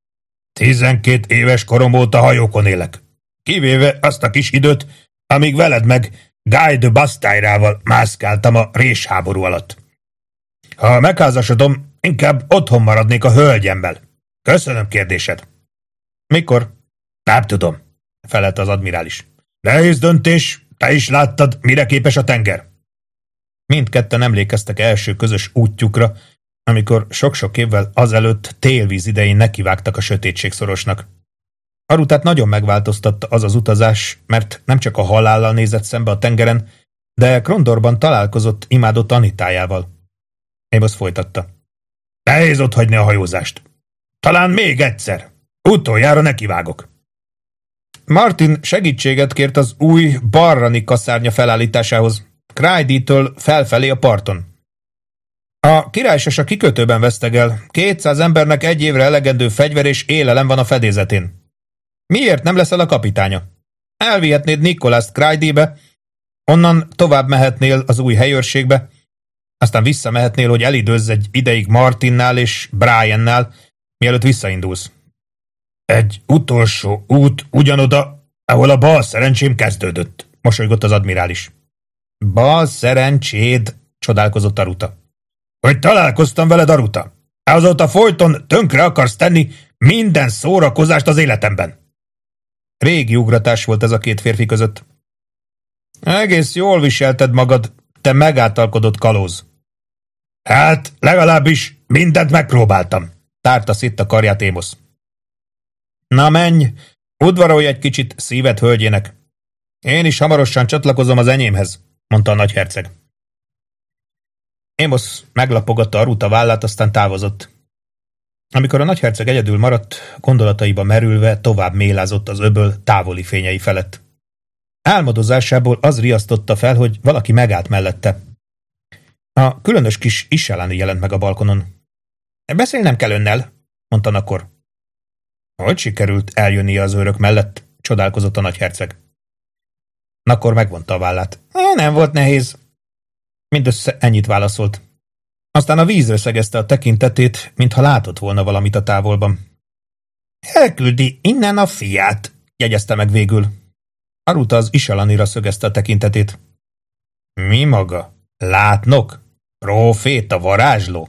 12 éves korom óta hajókon élek, kivéve azt a kis időt, amíg veled meg Guy de Bastairával mászkáltam a résháború alatt. Ha megházasodom, inkább otthon maradnék a hölgyemmel. Köszönöm kérdésed. Mikor? Nem tudom, felelt az admirális. Nehéz döntés, te is láttad, mire képes a tenger. Mindketten emlékeztek első közös útjukra, amikor sok-sok évvel azelőtt télvíz idején nekivágtak a sötétségszorosnak. Arutát nagyon megváltoztatta az utazás, mert nem csak a halállal nézett szembe a tengeren, de Krondorban találkozott imádott Anitájával. Amos folytatta. Nehéz otthagyni a hajózást. Talán még egyszer. Utoljára nekivágok. Martin segítséget kért az új barrani kaszárnya felállításához, Grady-től felfelé a parton. A királysas a kikötőben vesztegel. 200 embernek 1 évre elegendő fegyver és élelem van a fedélzetén. Miért nem leszel a kapitánya? Elvihetnéd Nicholást Grady-be, onnan tovább mehetnél az új helyőrségbe, Aztán visszamehetnél, hogy elidőzz egy ideig Martinnál és Briannál, mielőtt visszaindulsz. Egy utolsó út ugyanoda, ahol a bal szerencsém kezdődött, mosolygott az admirális. Bal szerencséd, csodálkozott Aruta. Hogy találkoztam veled, Aruta. Azóta folyton tönkre akarsz tenni minden szórakozást az életemben. Régi ugratás volt ez a két férfi között. Egész jól viselted magad, te megáltalkodott kalóz. Hát, legalábbis mindent megpróbáltam, tárta szét a karját Amosz. Na menj, udvarolj egy kicsit szíved hölgyének. Én is hamarosan csatlakozom az enyémhez, mondta a nagyherceg. Amosz meglapogatta Aruta vállát, aztán távozott. Amikor a nagyherceg egyedül maradt, gondolataiba merülve tovább mélázott az öböl távoli fényei felett. Álmodozásából az riasztotta fel, hogy valaki megállt mellette. A különös kis Iselani jelent meg a balkonon. Beszélnem kell önnel, mondta Nakor. Hogy sikerült eljönnie az őrök mellett? Csodálkozott a nagyherceg. Nakor megvonta a vállát. Nem volt nehéz. Mindössze ennyit válaszolt. Aztán a vízre szegezte a tekintetét, mintha látott volna valamit a távolban. Elküldi innen a fiát, jegyezte meg végül. Aruta az Iselanira szögezte a tekintetét. Mi maga? Látnok? Próféta, varázsló?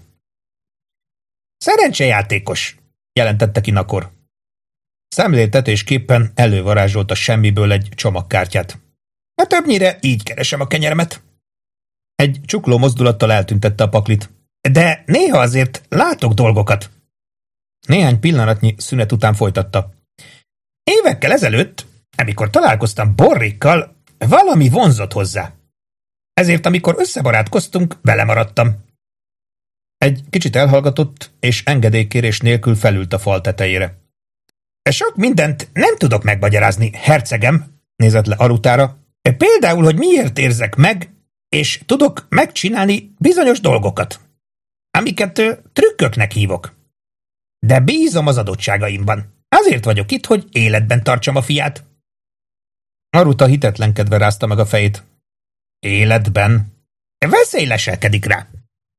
Szerencsejátékos, jelentette ki Nakor. Szemléltetésképpen elővarázsolt a semmiből egy csomagkártyát. Többnyire így keresem a kenyeremet. Egy csukló mozdulattal eltüntette a paklit. De néha azért látok dolgokat. Néhány pillanatnyi szünet után folytatta. Évekkel ezelőtt, amikor találkoztam Borrikkal, valami vonzott hozzá. Ezért, amikor összebarátkoztunk, vele maradtam. Egy kicsit elhallgatott, és engedélykérés nélkül felült a fal tetejére. Sok mindent nem tudok megmagyarázni, hercegem, nézett le Arutára. Például, hogy miért érzek meg, és tudok megcsinálni bizonyos dolgokat, amiket trükköknek hívok. De bízom az adottságaimban. Azért vagyok itt, hogy életben tartsam a fiát. Aruta hitetlenkedve rázta meg a fejét. Életben? Veszély leselkedik rá.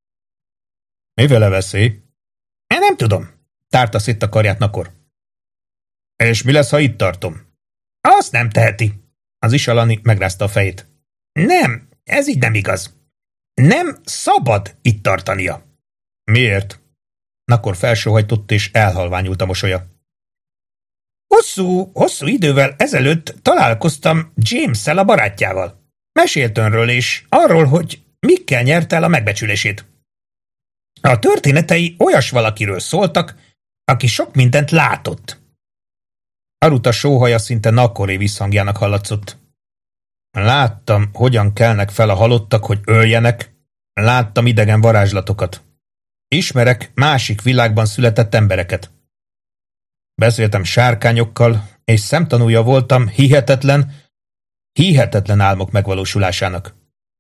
Miféle veszély? Nem tudom, tárta szét a karját Nakor. És mi lesz, ha itt tartom? Azt nem teheti. Az Isalani megrázta a fejét. Nem, ez így nem igaz. Nem szabad itt tartania. Miért? Nakor felsóhajtott és elhalványult a mosolya. Hosszú idővel ezelőtt találkoztam James-szel, a barátjával. Mesélt önről és arról, hogy mikkel nyerte el a megbecsülését. A történetei olyas valakiről szóltak, aki sok mindent látott. Aruta sóhaja szinte Nakoré visszhangjának hallatszott. Láttam, hogyan kelnek fel a halottak, hogy öljenek. Láttam idegen varázslatokat. Ismerek másik világban született embereket. Beszéltem sárkányokkal, és szemtanúja voltam hihetetlen álmok megvalósulásának.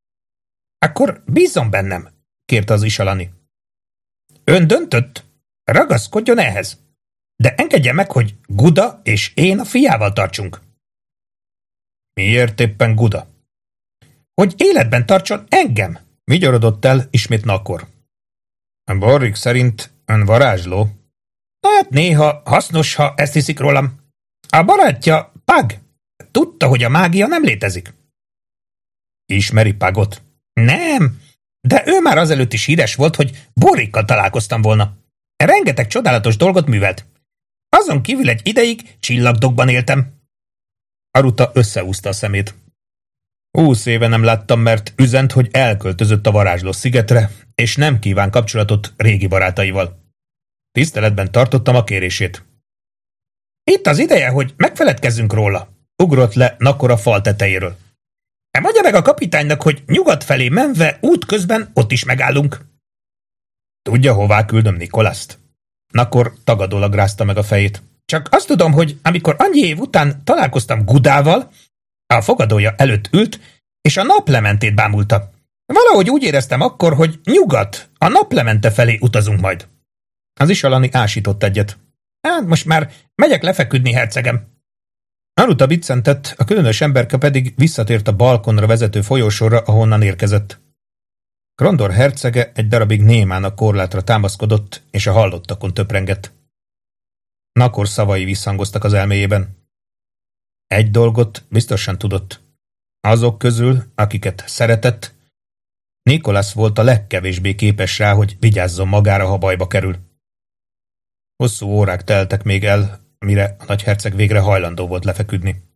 Akkor bízzon bennem, kérte az Isalani. Ön döntött? Ragaszkodjon ehhez. De engedje meg, hogy Guda és én a fiával tartsunk. Miért éppen Guda? Hogy életben tartson engem, vigyorodott el ismét Nakor. A Borrik szerint ön varázsló? Hát néha hasznos, ha ezt hiszik rólam. A barátja Pag tudta, hogy a mágia nem létezik. Ismeri Pagot? Nem, de ő már azelőtt is híres volt, hogy Borrikkal találkoztam volna. Rengeteg csodálatos dolgot művelt. Azon kívül egy ideig csillagdokban éltem. Aruta összeúszta a szemét. 20 éve nem láttam, mert üzent, hogy elköltözött a varázsló szigetre, és nem kíván kapcsolatot régi barátaival. Tiszteletben tartottam a kérését. Itt az ideje, hogy megfeledkezzünk róla, ugrott le Nakor a fal tetejéről. Mondja meg a kapitánynak, hogy nyugat felé menve útközben ott is megállunk. Tudja, hová küldöm Nikolaszt? Nakor tagadólag rázta meg a fejét. Csak azt tudom, hogy amikor annyi év után találkoztam Gudával, a fogadója előtt ült, és a naplementét bámulta. Valahogy úgy éreztem akkor, hogy nyugat, a naplemente felé utazunk majd. Az Isalani ásított egyet. Hát most már megyek lefeküdni, hercegem. Aruta biccentett, a különös emberke pedig visszatért a balkonra vezető folyósorra, ahonnan érkezett. Krondor hercege egy darabig némán a korlátra támaszkodott, és a hallottakon töprengett. Nakor szavai visszhangoztak az elméjében. Egy dolgot biztosan tudott. Azok közül, akiket szeretett, Nikolász volt a legkevésbé képes rá, hogy vigyázzon magára, ha bajba kerül. Hosszú órák teltek még el, mire a nagyherceg végre hajlandó volt lefeküdni.